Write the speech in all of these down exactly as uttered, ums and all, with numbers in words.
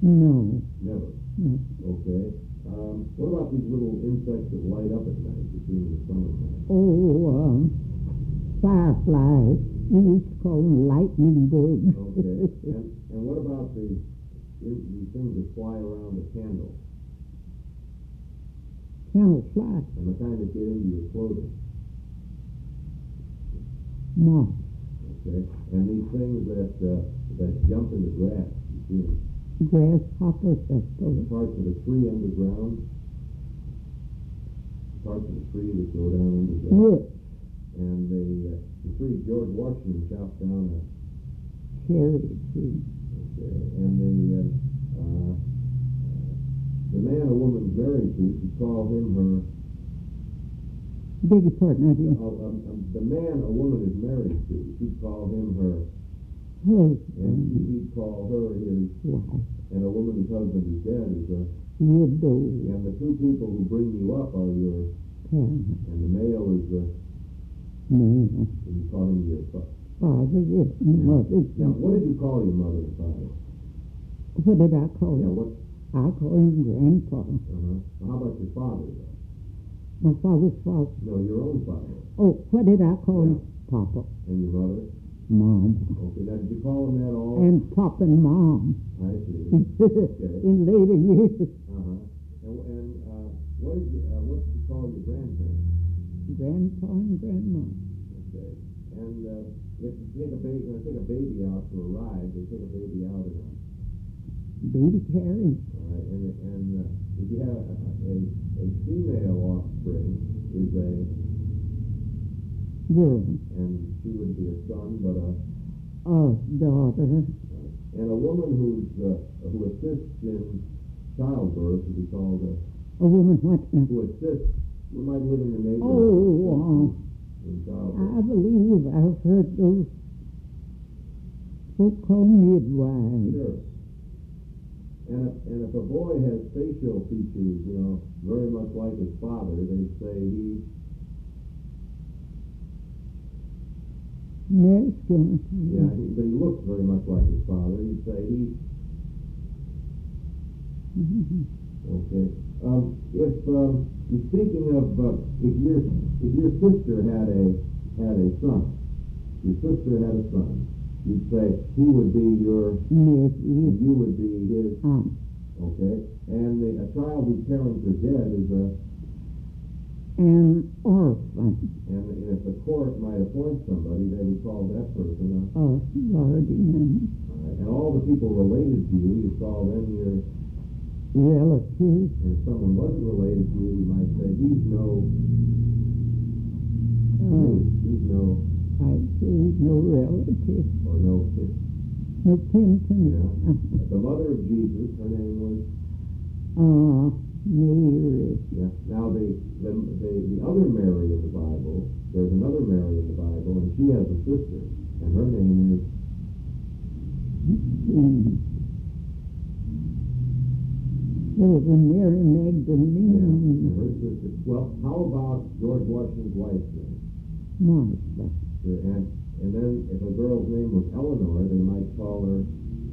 No. Never? No. Okay. Um, what about these little insects that light up at night you see in the summertime? Oh, um, fireflies. We used to call them lightning bugs. Okay. And, and what about these, these things that fly around a candle? Candle fly. And the kind that get into your clothing? Moths. Okay. And these things that uh, that jump in the grass, you see them? Grasshoppers, I suppose. The parts of the tree underground, parts of the tree that go down underground. Wood. And the, uh, the tree George Washington chopped down a cherry tree. Okay. And the uh, uh, the man a woman's married to, she called him her. Beg your pardon, I didn't. Uh, um, um, the man a woman is married to, she'd call him her. Husband. And he'd call her his wife. And a woman whose husband is dead is a widow. And the two people who bring you up are your parents. And the male is the man. And you call him your father. Father, yes, mother. Now, what did you call your mother and father? What did I call yeah, him? What? I call him grandpa. Uh-huh. Well, how about your father, though? My father's father. No, your own father. Oh, what did I call yeah. him? Papa. And your mother? Mom. Okay, now did you call him that all? And Papa and Mom. I see. Okay. In later years. Uh-huh. And, and uh, what did you, uh, what did you call your grandparents? Grandpa and Grandma. Okay. And uh, if you take a baby, when they take a baby out for a ride, they take a baby out in a baby carriage. All right. And and uh, if you have a, a a female offspring is a girl, and she would be a son, but a a daughter. Uh, and a woman who's uh, who assists in childbirth would be called a. A woman what? Uh, who assists. We might live in the neighborhood. Oh, uh, I believe I've heard those folk called midwives. Sure. And if, and if a boy has facial features, you know, very much like his father, they say he. Masculine. Yeah, he, but he looks very much like his father. You'd say he. Mm-hmm. Okay. Um, if um, you're thinking of uh, if your if your sister had a had a son, your sister had a son, you'd say he would be your nephew, and you would be his aunt. Okay. And the, a child whose parents are dead is a an orphan. And, and if the court might appoint somebody, they would call that person a a guardian. All right. And all the people related to you, you call them your relatives. And if someone wasn't related to you, you might say, he's no, Uh, he's no, I'd say no relative. or no kin. No kin to me. Yeah. The mother of Jesus, her name was? Uh, Mary. Yeah. Now, the, the, the, the other Mary in the Bible, there's another Mary in the Bible, and she has a sister, and her name is? Mm. Well, the Mary Magdalene. Yeah, and her sister. Well, how about George Washington's wife's name? Martha. Sure. And, and then if a girl's name was Eleanor, they might call her?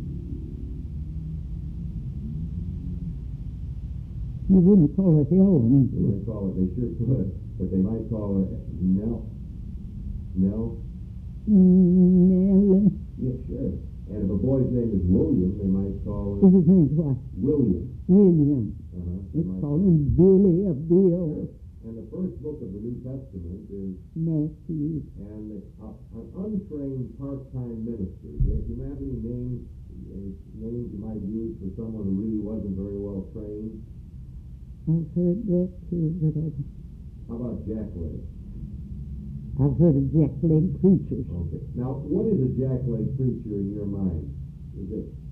You wouldn't call her Helen. They might call her, they sure could, but they might call her Nell. Nell? Nellie. Yeah, sure. And if a boy's name is William, they might call Is him his name what? William. William. Uh-huh. Let's might- call him Billy or Bill. And the first book of the New Testament is Matthew. and the, uh, an untrained part-time minister. Do you have any names, any names you might use for someone who really wasn't very well trained? I've heard that too, but I've, How about jackleg? I've heard of jackleg preachers. Okay. Now, what is a jackleg preacher in your mind? Is it